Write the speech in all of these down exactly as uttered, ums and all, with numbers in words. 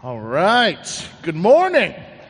All right. Good morning.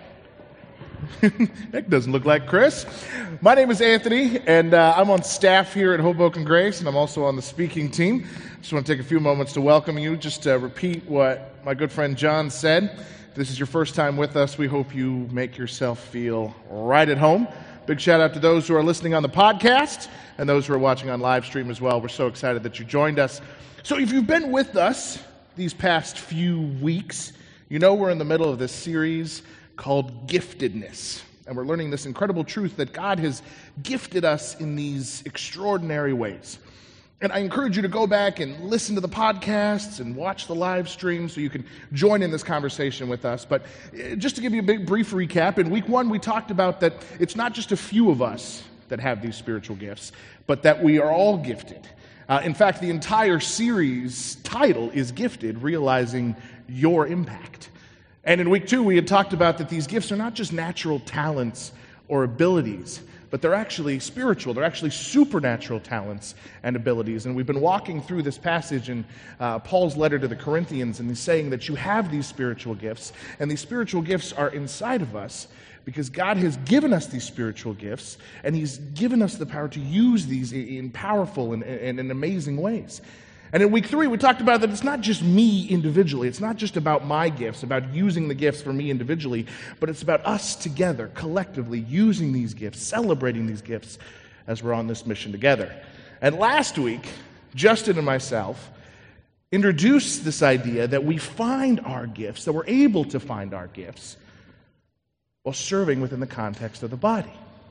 That doesn't look like Chris. My name is Anthony, and uh, I'm on staff here at Hoboken Grace, and I'm also on the speaking team. Just want to take a few moments to welcome you. Just to repeat what my good friend John said. If this is your first time with us, we hope you make yourself feel right at home. Big shout out to those who are listening on the podcast and those who are watching on live stream as well. We're so excited that you joined us. So if you've been with us these past few weeks, you know we're in the middle of this series called Giftedness. And we're learning this incredible truth that God has gifted us in these extraordinary ways. And I encourage you to go back and listen to the podcasts and watch the live stream so you can join in this conversation with us. But just to give you a big brief recap, in week one we talked about that it's not just a few of us that have these spiritual gifts, but that we are all gifted. Uh, in fact, the entire series title is Gifted, Realizing Your Impact. And in week two, we had talked about that these gifts are not just natural talents or abilities, but they're actually spiritual. They're actually supernatural talents and abilities. And we've been walking through this passage in uh, Paul's letter to the Corinthians, and he's saying that you have these spiritual gifts, and these spiritual gifts are inside of us because God has given us these spiritual gifts, and he's given us the power to use these in powerful and, and in amazing ways. And in week three, we talked about that it's not just me individually. It's not just about my gifts, about using the gifts for me individually, but it's about us together, collectively, using these gifts, celebrating these gifts as we're on this mission together. And last week, Justin and myself introduced this idea that we find our gifts, that we're able to find our gifts while serving within the context of the body.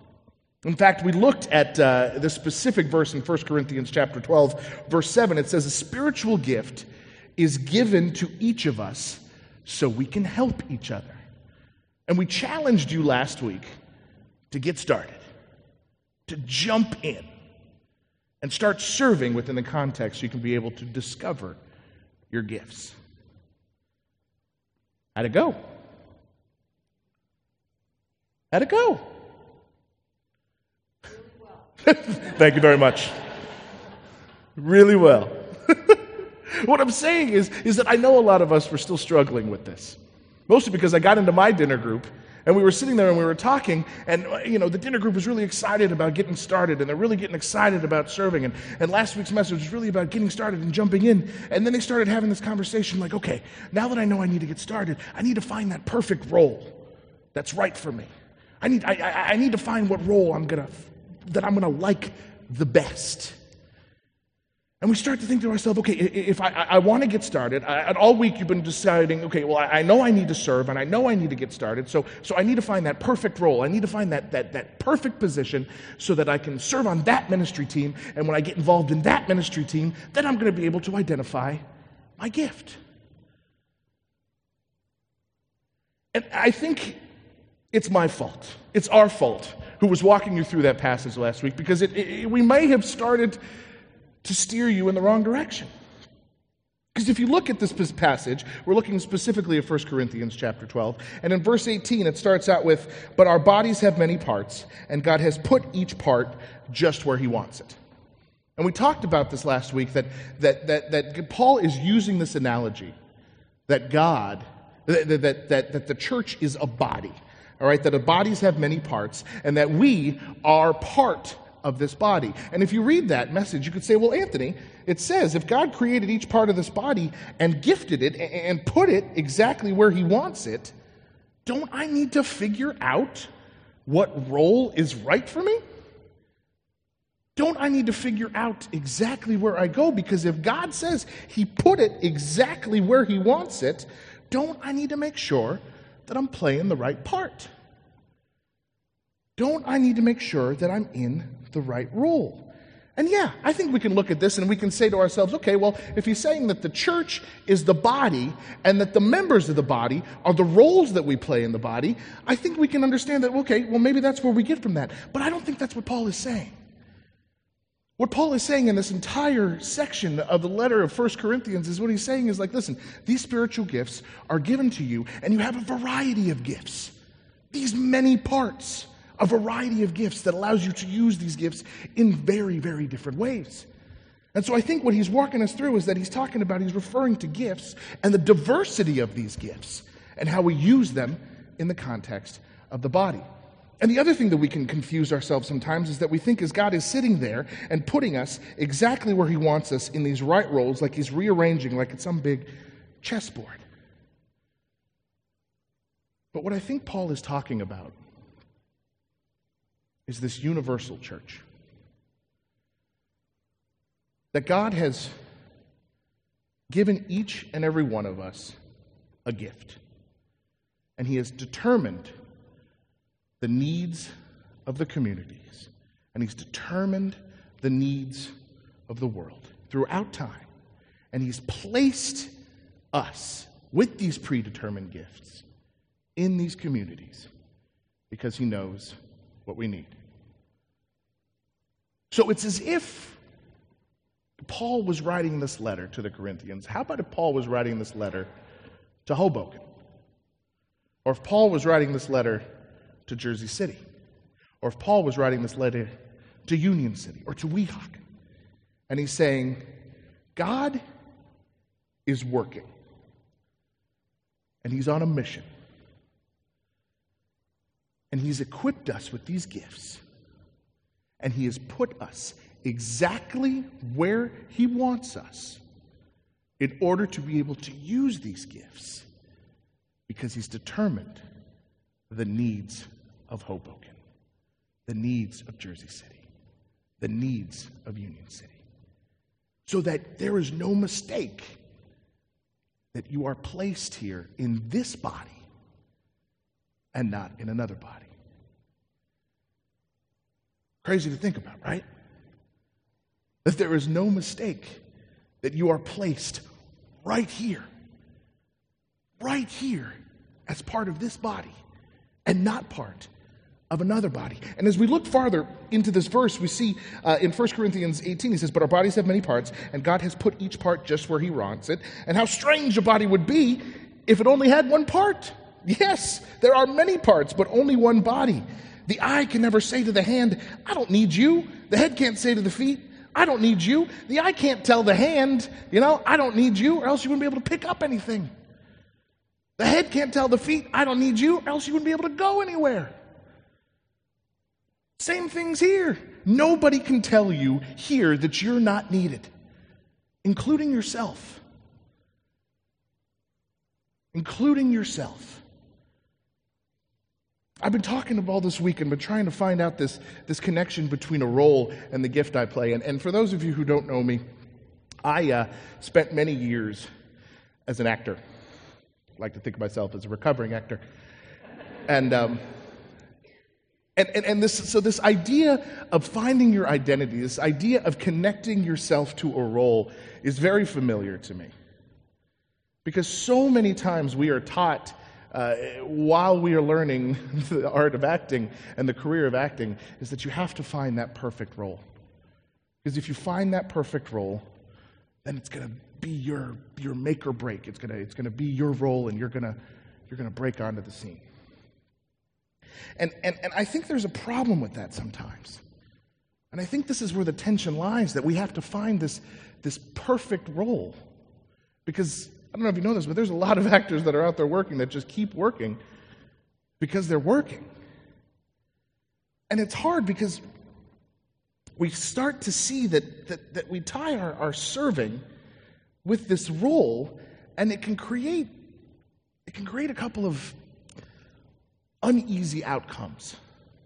In fact, we looked at uh, the specific verse in First Corinthians chapter twelve, verse seven. It says, a spiritual gift is given to each of us so we can help each other. And we challenged you last week to get started, to jump in and start serving within the context so you can be able to discover your gifts. How'd it go? How'd it go? Thank you very much. Really well. What I'm saying is, is that I know a lot of us were still struggling with this. Mostly because I got into my dinner group, and we were sitting there and we were talking, and you know, the dinner group was really excited about getting started, and they're really getting excited about serving, and, and last week's message was really about getting started and jumping in, and then they started having this conversation like, okay, now that I know I need to get started, I need to find that perfect role that's right for me. I need, I, I, I need to find what role I'm going to that I'm going to like the best. And we start to think to ourselves, okay, if I, I want to get started, I, all week you've been deciding, okay, well, I, I know I need to serve, and I know I need to get started, so so I need to find that perfect role. I need to find that, that, that perfect position so that I can serve on that ministry team, and when I get involved in that ministry team, then I'm going to be able to identify my gift. And I think it's my fault. It's our fault who was walking you through that passage last week, because it, it, we may have started to steer you in the wrong direction. Because if you look at this passage, we're looking specifically at First Corinthians chapter twelve, and in verse eighteen it starts out with, but our bodies have many parts, and God has put each part just where he wants it. And we talked about this last week, that that that, that Paul is using this analogy that God, that, that, that, that the church is a body. All right, that the bodies have many parts, and that we are part of this body. And if you read that message, you could say, well, Anthony, it says if God created each part of this body and gifted it and put it exactly where he wants it, don't I need to figure out what role is right for me? Don't I need to figure out exactly where I go? Because if God says he put it exactly where he wants it, don't I need to make sure that I'm playing the right part? Don't I need to make sure that I'm in the right role? And yeah, I think we can look at this and we can say to ourselves, okay, well, if he's saying that the church is the body and that the members of the body are the roles that we play in the body, I think we can understand that, okay, well, maybe that's where we get from that. But I don't think that's what Paul is saying. What Paul is saying in this entire section of the letter of First Corinthians is what he's saying is like, listen, these spiritual gifts are given to you, and you have a variety of gifts. These many parts, a variety of gifts that allows you to use these gifts in very, very different ways. And so I think what he's walking us through is that he's talking about, he's referring to gifts and the diversity of these gifts. and how we use them in the context of the body. And the other thing that we can confuse ourselves sometimes is that we think as God is sitting there and putting us exactly where he wants us in these right roles, like he's rearranging, like it's some big chessboard. But what I think Paul is talking about is this universal church. That God has given each and every one of us a gift. And he has determined the needs of the communities. And he's determined the needs of the world throughout time. And he's placed us with these predetermined gifts in these communities because he knows what we need. So it's as if Paul was writing this letter to the Corinthians. How about if Paul was writing this letter to Hoboken? Or if Paul was writing this letter to Jersey City? Or if Paul was writing this letter to Union City or to Weehawken? And he's saying, God is working. And he's on a mission. And he's equipped us with these gifts. And he has put us exactly where he wants us in order to be able to use these gifts because he's determined the needs of Hoboken, the needs of Jersey City, the needs of Union City, so that there is no mistake that you are placed here in this body and not in another body. Crazy to think about, right? That there is no mistake that you are placed right here, right here as part of this body and not part of another body. And as we look farther into this verse, we see uh, in First Corinthians eighteen, he says, but our bodies have many parts, and God has put each part just where he wants it. And how strange a body would be if it only had one part. Yes, there are many parts, but only one body. The eye can never say to the hand, I don't need you. The head can't say to the feet, I don't need you. The eye can't tell the hand, you know, I don't need you, or else you wouldn't be able to pick up anything. The head can't tell the feet, I don't need you, or else you wouldn't be able to go anywhere. Same things here. Nobody can tell you here that you're not needed, including yourself. Including yourself. I've been talking about all this week and been trying to find out this, this connection between a role and the gift I play. And, and for those of you who don't know me, I uh, spent many years as an actor. I like to think of myself as a recovering actor. And um, and, and, and this so this idea of finding your identity, this idea of connecting yourself to a role is very familiar to me. Because so many times we are taught Uh, while we are learning the art of acting and the career of acting, is that you have to find that perfect role. Because if you find that perfect role, then it's going to be your your make or break. It's going to it's going to be your role, and you're going to you're going to break onto the scene. And and and I think there's a problem with that sometimes. And I think this is where the tension lies, that we have to find this this perfect role. Because I don't know if you know this, but there's a lot of actors that are out there working that just keep working because they're working. And it's hard because we start to see that that, that we tie our, our serving with this role, and it can create it can create a couple of uneasy outcomes.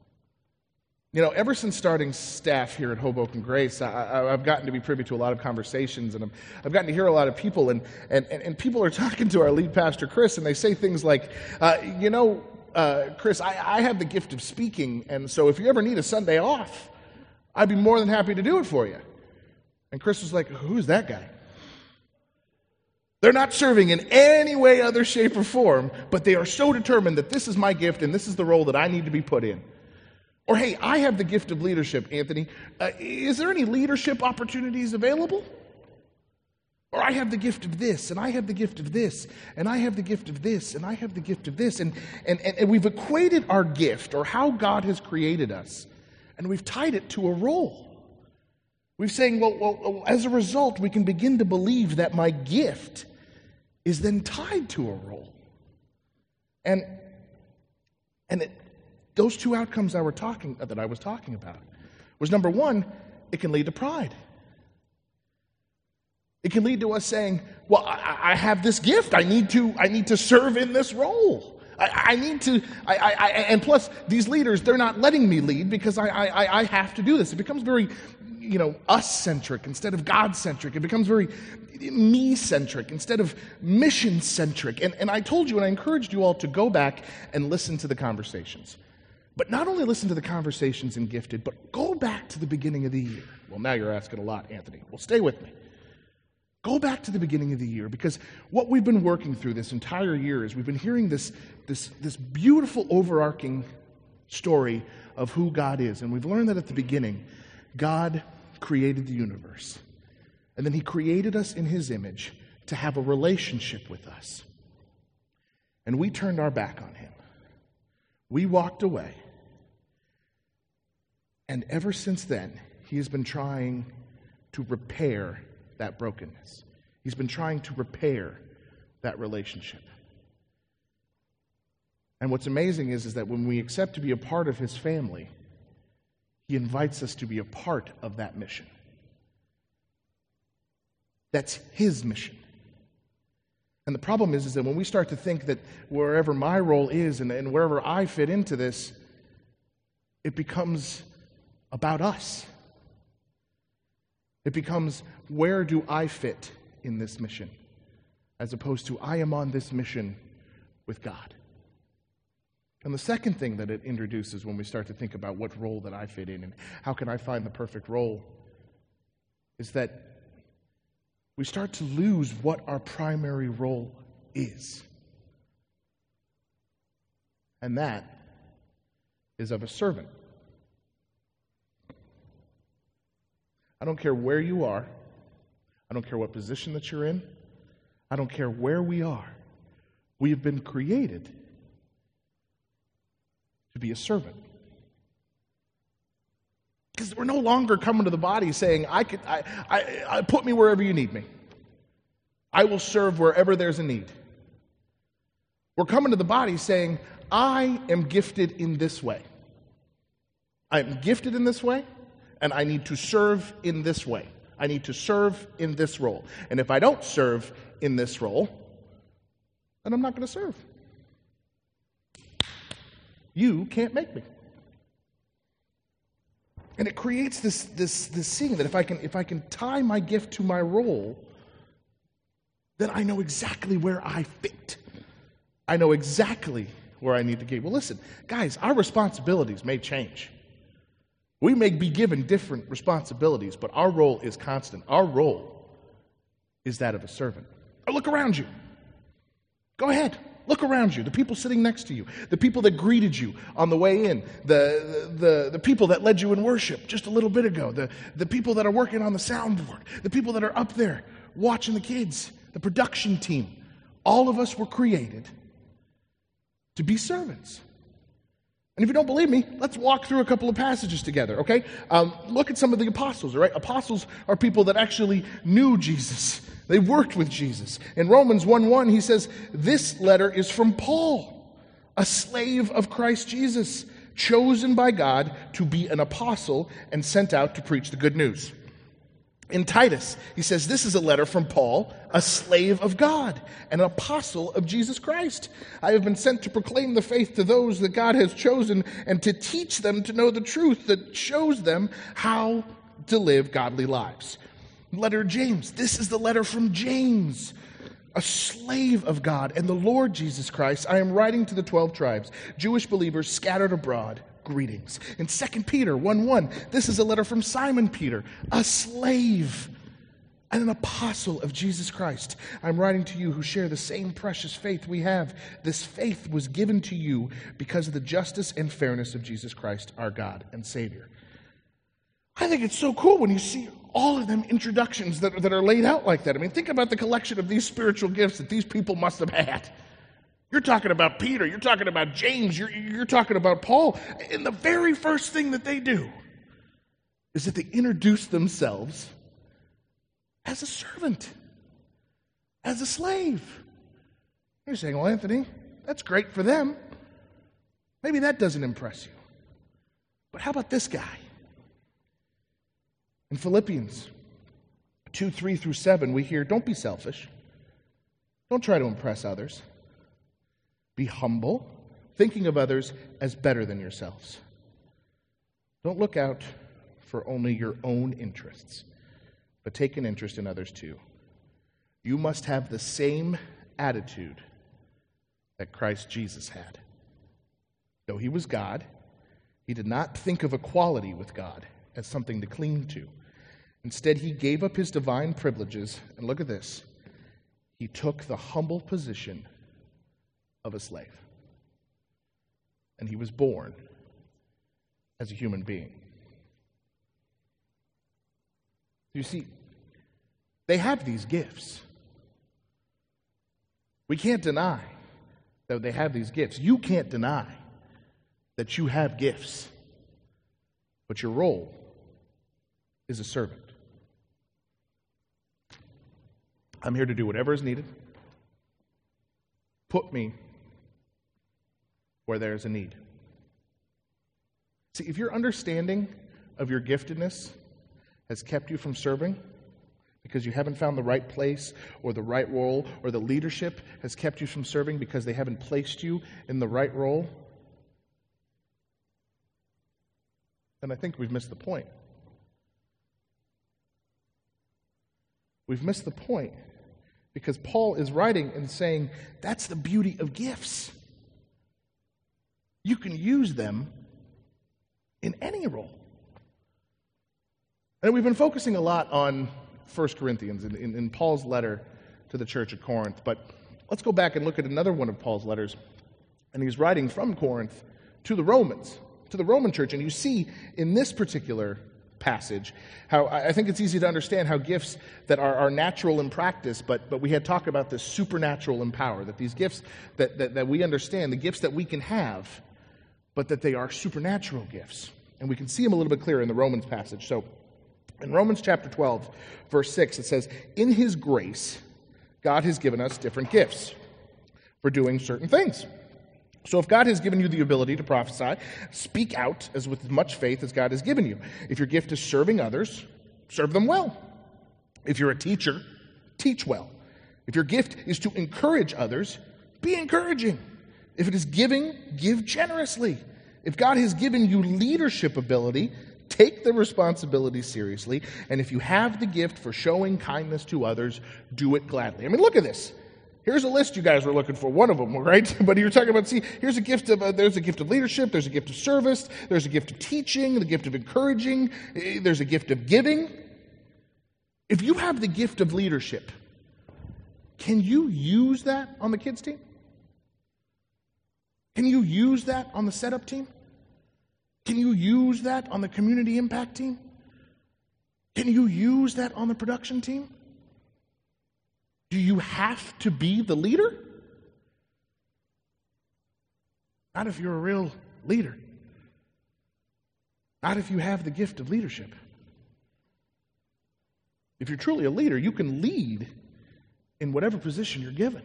You know, ever since starting staff here at Hoboken Grace, I, I, I've gotten to be privy to a lot of conversations, and I'm, I've gotten to hear a lot of people, and, and, and people are talking to our lead pastor, Chris, and they say things like, uh, you know, uh, Chris, I, I have the gift of speaking, and so if you ever need a Sunday off, I'd be more than happy to do it for you. And Chris was like, who's that guy? They're not serving in any way, other shape, or form, but they are so determined that this is my gift, and this is the role that I need to be put in. Or, hey, I have the gift of leadership, Anthony. Uh, is there any leadership opportunities available? Or I have the gift of this, and I have the gift of this, and I have the gift of this, and I have the gift of this. And, and, and, and we've equated our gift, or how God has created us, and we've tied it to a role. We're saying, well, well, as a result, we can begin to believe that my gift is then tied to a role. And and it, those two outcomes I were talking that I was talking about was, number one, it can lead to pride. It can lead to us saying, well, I, I have this gift. I need to, I need to serve in this role. I, I need to, I, I, I, and plus, these leaders, they're not letting me lead because I, I, I have to do this. It becomes very, you know, us-centric instead of God-centric. It becomes very me-centric instead of mission-centric. And, and I told you, and I encouraged you all to go back and listen to the conversations. But not only listen to the conversations in Gifted, but go back to the beginning of the year. Well, now you're asking a lot, Anthony. Well, stay with me. Go back to the beginning of the year, because what we've been working through this entire year is we've been hearing this, this, this beautiful overarching story of who God is. And we've learned that at the beginning, God created the universe. And then he created us in his image to have a relationship with us. And we turned our back on him. We walked away. And ever since then, he has been trying to repair that brokenness. He's been trying to repair that relationship. And what's amazing is, is that when we accept to be a part of his family, he invites us to be a part of that mission. That's his mission. And the problem is, is that when we start to think that wherever my role is and, and wherever I fit into this, it becomes about us. It becomes, where do I fit in this mission? As opposed to, I am on this mission with God. And the second thing that it introduces when we start to think about what role that I fit in and how can I find the perfect role is that we start to lose what our primary role is. And that is of a servant. I don't care where you are. I don't care what position that you're in. I don't care where we are. We have been created to be a servant. Because we're no longer coming to the body saying, I could, I, I, I put me wherever you need me. I will serve wherever there's a need. We're coming to the body saying, I am gifted in this way. I am gifted in this way, and I need to serve in this way. I need to serve in this role. And if I don't serve in this role, then I'm not going to serve. You can't make me. And it creates this, this, this scene that if I can, if I can tie my gift to my role, then I know exactly where I fit. I know exactly where I need to get. Well, listen, guys, our responsibilities may change. We may be given different responsibilities, but our role is constant. Our role is that of a servant. Or look around you. Go ahead. Look around you. The people sitting next to you. The people that greeted you on the way in. The, the, the people that led you in worship just a little bit ago. The, the people that are working on the soundboard. The people that are up there watching the kids. The production team. All of us were created to be servants. And if you don't believe me, let's walk through a couple of passages together, okay? Um, look at some of the apostles, all right? Apostles are people that actually knew Jesus. They worked with Jesus. In Romans one one, he says, this letter is from Paul, a slave of Christ Jesus, chosen by God to be an apostle and sent out to preach the good news. In Titus, he says, this is a letter from Paul, a slave of God, and an apostle of Jesus Christ. I have been sent to proclaim the faith to those that God has chosen and to teach them to know the truth that shows them how to live godly lives. Letter James, this is the letter from James, a slave of God and the Lord Jesus Christ. I am writing to the twelve tribes, Jewish believers scattered abroad. Greetings. In Second Peter one one, this is a letter from Simon Peter, a slave and an apostle of Jesus Christ. I'm writing to you who share the same precious faith we have. This faith was given to you because of the justice and fairness of Jesus Christ, our God and Savior. I think it's so cool when you see all of them introductions that, that are laid out like that. I mean, think about the collection of these spiritual gifts that these people must have had. You're talking about Peter, you're talking about James, you're, you're talking about Paul. And the very first thing that they do is that they introduce themselves as a servant, as a slave. You're saying, well, Anthony, That's great for them. Maybe that doesn't impress you. But how about this guy? In Philippians two, three through seven, we hear, don't be selfish. Don't try to impress others. Be humble, thinking of others as better than yourselves. Don't look out for only your own interests, but take an interest in others too. You must have the same attitude that Christ Jesus had. Though he was God, he did not think of equality with God as something to cling to. Instead, he gave up his divine privileges, and look at this. He took the humble position of a slave. And he was born as a human being. You see, they have these gifts. We can't deny that they have these gifts. You can't deny that you have gifts. But your role is a servant. I'm here to do whatever is needed. Put me where there is a need. See, if your understanding of your giftedness has kept you from serving because you haven't found the right place or the right role, or the leadership has kept you from serving because they haven't placed you in the right role, then I think we've missed the point. We've missed the point because Paul is writing and saying that's the beauty of gifts. You can use them in any role. And we've been focusing a lot on First Corinthians in, in, in Paul's letter to the church at Corinth, but let's go back and look at another one of Paul's letters. And he's writing from Corinth to the Romans, to the Roman church. And you see in this particular passage how I think it's easy to understand how gifts that are, are natural in practice, but but we had talked about this supernatural in power, that these gifts that, that, that we understand, the gifts that we can have, but that they are supernatural gifts. And we can see them a little bit clearer in the Romans passage. So in Romans chapter twelve, verse six, it says, in his grace, God has given us different gifts for doing certain things. So if God has given you the ability to prophesy, speak out as with as much faith as God has given you. If your gift is serving others, serve them well. If you're a teacher, teach well. If your gift is to encourage others, be encouraging. If it is giving, give generously. If God has given you leadership ability, take the responsibility seriously. And if you have the gift for showing kindness to others, do it gladly. I mean, look at this. Here's a list you guys were looking for, one of them, right? But you're talking about, see, here's a gift of, uh, there's a gift of leadership, there's a gift of service, there's a gift of teaching, the gift of encouraging, there's a gift of giving. If you have the gift of leadership, can you use that on the kids' team? Can you use that on the setup team? Can you use that on the community impact team? Can you use that on the production team? Do you have to be the leader? Not if you're a real leader. Not if you have the gift of leadership. If you're truly a leader, you can lead in whatever position you're given.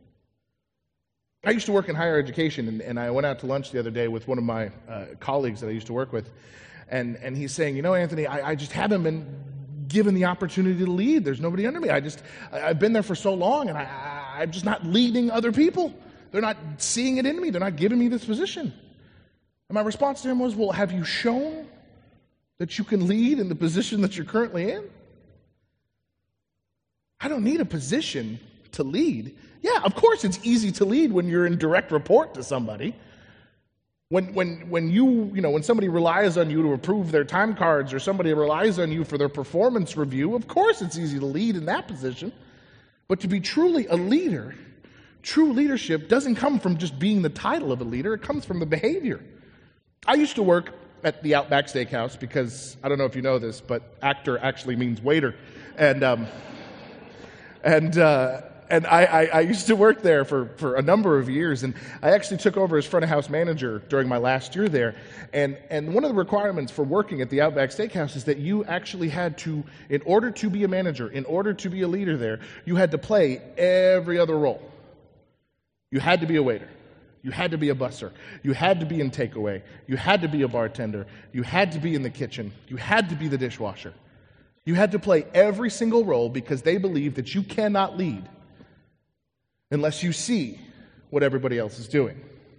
I used to work in higher education, and, and I went out to lunch the other day with one of my uh, colleagues that I used to work with, and, and he's saying, you know, Anthony, I, I just haven't been given the opportunity to lead. There's nobody under me. I just, I, I've been there for so long, and I, I, I'm just not leading other people. They're not seeing it in me. They're not giving me this position. And my response to him was, well, have you shown that you can lead in the position that you're currently in? I don't need a position to lead. Yeah, of course it's easy to lead when you're in direct report to somebody. When when when you, you know, when somebody relies on you to approve their time cards, or somebody relies on you for their performance review, of course it's easy to lead in that position. But to be truly a leader, true leadership doesn't come from just being the title of a leader, it comes from the behavior. I used to work at the Outback Steakhouse because, I don't know if you know this, but actor actually means waiter. And um, and uh And I, I, I used to work there for, for a number of years, and I actually took over as front of house manager during my last year there. And, and one of the requirements for working at the Outback Steakhouse is that you actually had to, in order to be a manager, in order to be a leader there, you had to play every other role. You had to be a waiter. You had to be a busser. You had to be in takeaway. You had to be a bartender. You had to be in the kitchen. You had to be the dishwasher. You had to play every single role because they believe that you cannot lead unless you see what everybody else is doing.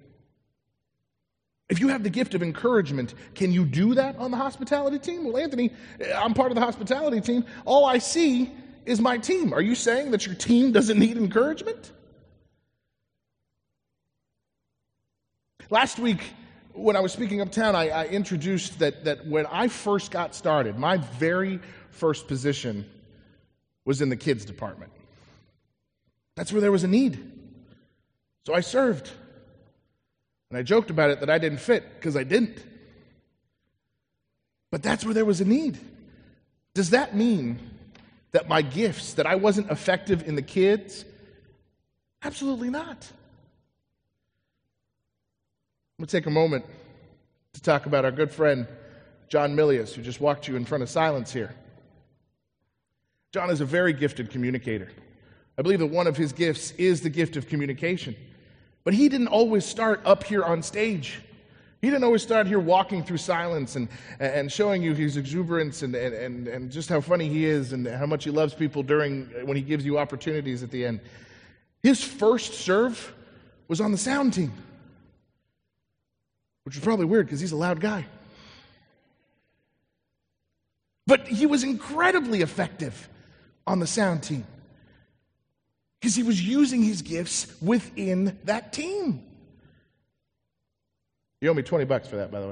If you have the gift of encouragement, can you do that on the hospitality team? Well, Anthony, I'm part of the hospitality team. All I see is my team. Are you saying that your team doesn't need encouragement? Last week, when I was speaking uptown, I, I introduced that, that when I first got started, my very first position was in the kids department. That's where there was a need. So I served. And I joked about it that I didn't fit, because I didn't. But that's where there was a need. Does that mean that my gifts, that I wasn't effective in the kids? Absolutely not. I'm going to take a moment to talk about our good friend, John Milius, who just walked you in front of silence here. John is a very gifted communicator. I believe that one of his gifts is the gift of communication. But he didn't always start up here on stage. He didn't always start here walking through silence and, and showing you his exuberance and, and, and just how funny he is and how much he loves people during when he gives you opportunities at the end. His first serve was on the sound team, which was probably weird because he's a loud guy. But he was incredibly effective on the sound team because he was using his gifts within that team. You owe me twenty bucks for that, by the way.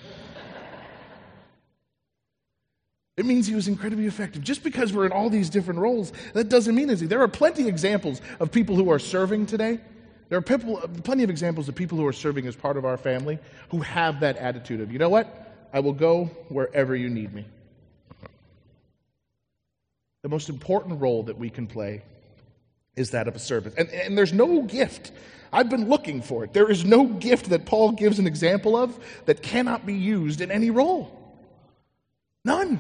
It means he was incredibly effective. Just because we're in all these different roles, that doesn't mean anything. There are plenty of examples of people who are serving today. There are people, plenty of examples of people who are serving as part of our family who have that attitude of, you know what? I will go wherever you need me. The most important role that we can play is that of a servant. And, and there's no gift. I've been looking for it. There is no gift that Paul gives an example of that cannot be used in any role. None.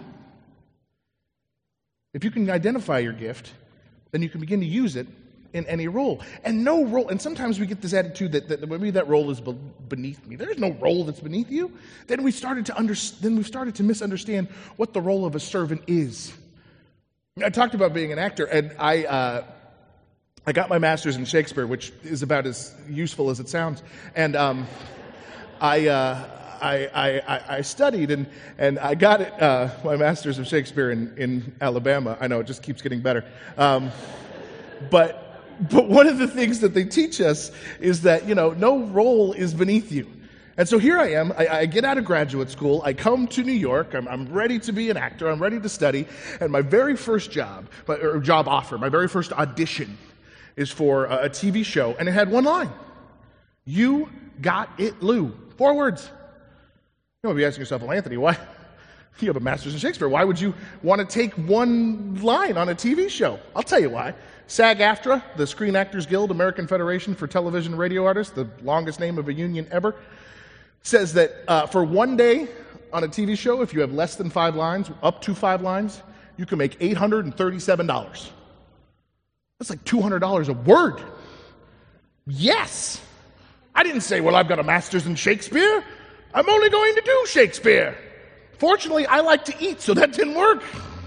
If you can identify your gift, then you can begin to use it in any role. And no role, and sometimes we get this attitude that, that maybe that role is be- beneath me. There's no role that's beneath you. Then we started to under, then we started to misunderstand what the role of a servant is. I talked about being an actor, and I uh, I got my master's in Shakespeare, which is about as useful as it sounds. And um, I, uh, I, I I studied, and and I got it, uh, my master's of Shakespeare in, in Alabama. I know it just keeps getting better, um, but. But one of the things that they teach us is that, you know, no role is beneath you. And so here I am, I, I get out of graduate school, I come to New York, I'm, I'm ready to be an actor, I'm ready to study, and my very first job, or job offer, my very first audition is for a, a T V show, and it had one line. You got it, Lou. Four words. You might be asking yourself, well, Anthony, why? You have a master's in Shakespeare. Why would you want to take one line on a T V show? I'll tell you why. SAG-AFTRA, the Screen Actors Guild, American Federation for Television and Radio Artists, the longest name of a union ever, says that uh, for one day on a T V show, if you have less than five lines, up to five lines, you can make eight hundred thirty-seven dollars. That's like two hundred dollars a word. Yes! I didn't say, well, I've got a master's in Shakespeare. I'm only going to do Shakespeare. Fortunately, I like to eat, so that didn't work.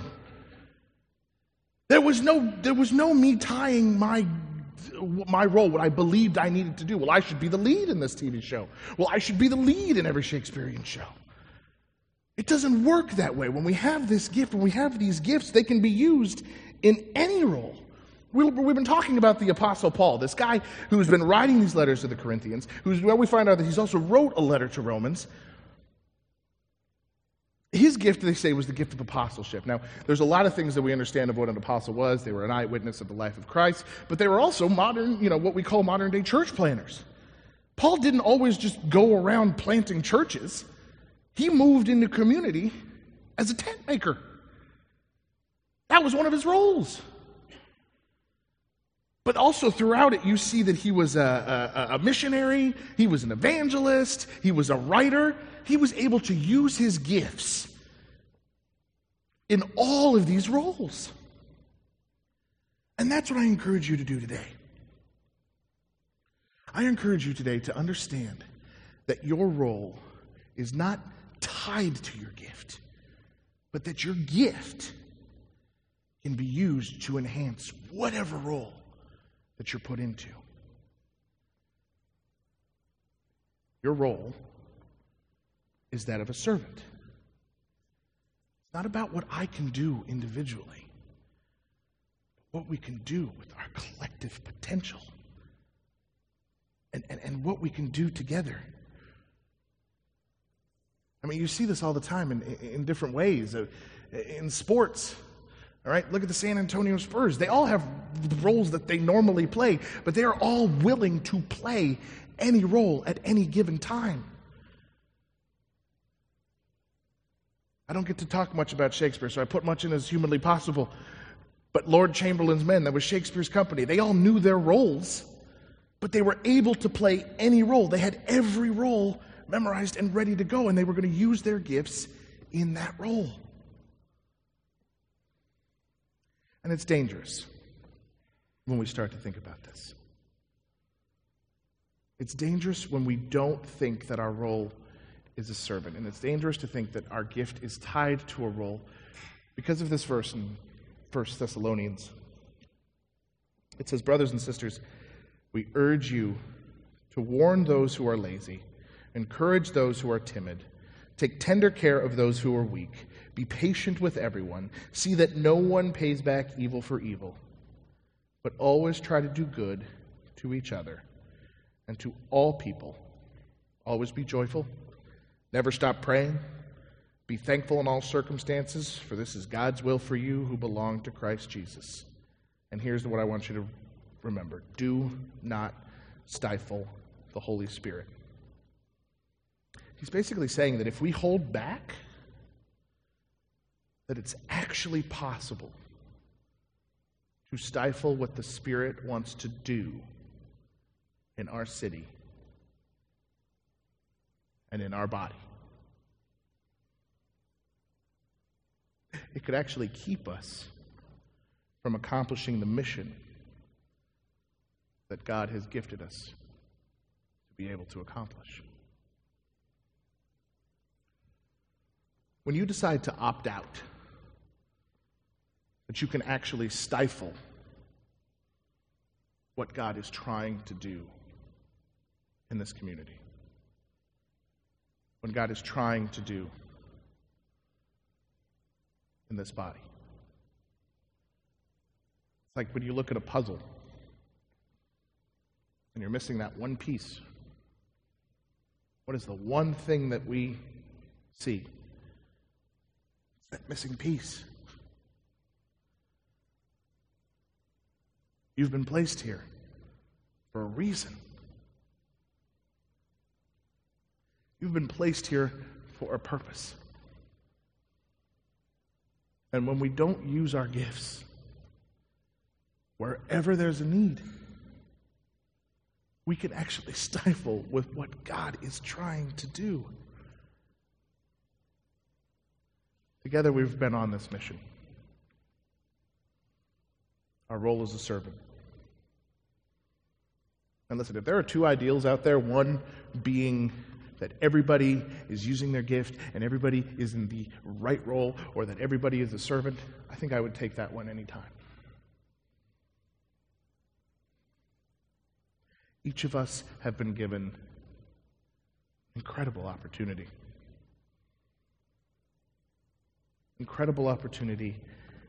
There was no, there was no me tying my, my role, what I believed I needed to do. Well, I should be the lead in this T V show. Well, I should be the lead in every Shakespearean show. It doesn't work that way. When we have this gift, when we have these gifts, they can be used in any role. We've been talking about the Apostle Paul, this guy who's been writing these letters to the Corinthians, who's, well, we find out that he's also wrote a letter to Romans. His gift, they say, was the gift of apostleship. Now, there's a lot of things that we understand of what an apostle was. They were an eyewitness of the life of Christ, but they were also modern, you know, what we call modern-day church planters. Paul didn't always just go around planting churches. He moved into community as a tent maker. That was one of his roles. But also throughout it, you see that he was a, a, a missionary, he was an evangelist, he was a writer. He was able to use his gifts in all of these roles. And that's what I encourage you to do today. I encourage you today to understand that your role is not tied to your gift, but that your gift can be used to enhance whatever role that you're put into. Your role is that of a servant. It's not about what I can do individually, but what we can do with our collective potential and, and, and what we can do together. I mean, you see this all the time in, in different ways. In sports, all right, look at the San Antonio Spurs. They all have roles that they normally play, but they are all willing to play any role at any given time. I don't get to talk much about Shakespeare, so I put much in as humanly possible. But Lord Chamberlain's Men, that was Shakespeare's company, they all knew their roles, but they were able to play any role. They had every role memorized and ready to go, and they were going to use their gifts in that role. And it's dangerous when we start to think about this. It's dangerous when we don't think that our role is a servant, and it's dangerous to think that our gift is tied to a role because of this verse in First Thessalonians. It says, "Brothers and sisters, we urge you to warn those who are lazy, encourage those who are timid, take tender care of those who are weak, be patient with everyone, see that no one pays back evil for evil, but always try to do good to each other and to all people. Always be joyful, never stop praying, be thankful in all circumstances, for this is God's will for you who belong to Christ Jesus." And here's what I want you to remember: do not stifle the Holy Spirit. He's basically saying that if we hold back, that it's actually possible to stifle what the Spirit wants to do in our city and in our body. It could actually keep us from accomplishing the mission that God has gifted us to be able to accomplish. When you decide to opt out, that you can actually stifle what God is trying to do in this community. When God is trying to do in this body. It's like when you look at a puzzle and you're missing that one piece. What is the one thing that we see? It's that missing piece. You've been placed here for a reason. You've been placed here for a purpose. And when we don't use our gifts, wherever there's a need, we can actually stifle with what God is trying to do. Together we've been on this mission. Our role as a servant. And listen, if there are two ideals out there, one being that everybody is using their gift and everybody is in the right role, or that everybody is a servant, I think I would take that one anytime. Each of us have been given incredible opportunity. Incredible opportunity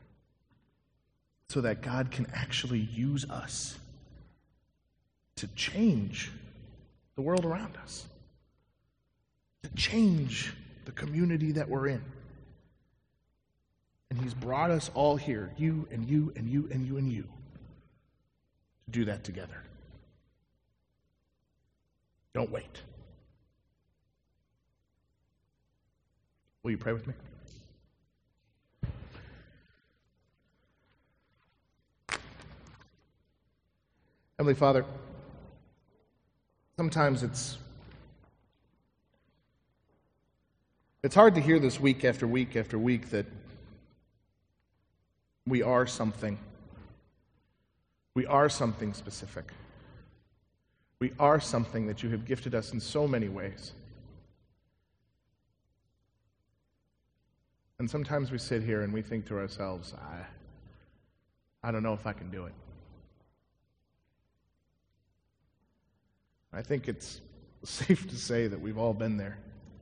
so that God can actually use us to change the world around us, to change the community that we're in. And He's brought us all here, you and you and you and you and you, to do that together. Don't wait. Will you pray with me? Heavenly Father, sometimes it's it's hard to hear this week after week after week that we are something. We are something specific. We are something that you have gifted us in so many ways. And sometimes we sit here and we think to ourselves, I, I don't know if I can do it. I think it's safe to say that we've all been there.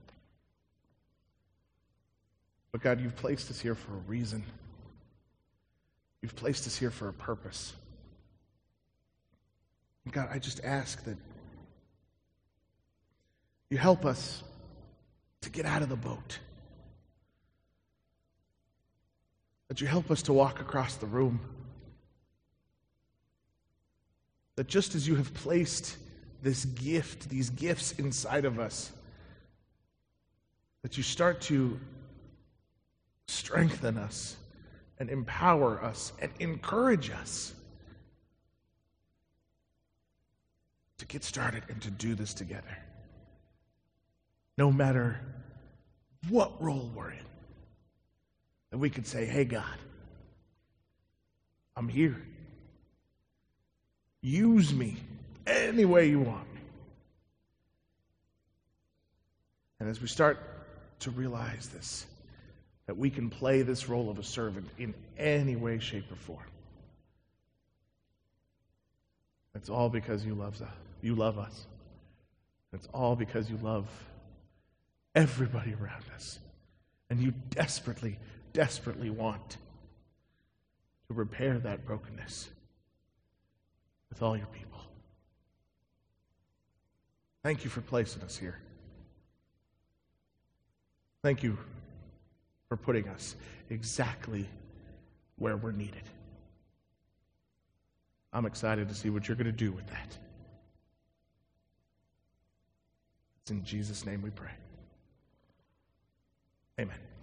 But God, you've placed us here for a reason. You've placed us here for a purpose. And God, I just ask that you help us to get out of the boat. That you help us to walk across the room. That just as you have placed this gift, these gifts inside of us, that you start to strengthen us and empower us and encourage us to get started and to do this together. No matter what role we're in. And we could say, hey, God, I'm here. Use me any way you want me. And as we start to realize this, that we can play this role of a servant in any way, shape, or form, it's all because you love us. You love us. It's all because you love everybody around us. And you desperately, desperately want to repair that brokenness with all your people. Thank you for placing us here. Thank you for putting us exactly where we're needed. I'm excited to see what you're going to do with that. It's in Jesus' name we pray. Amen.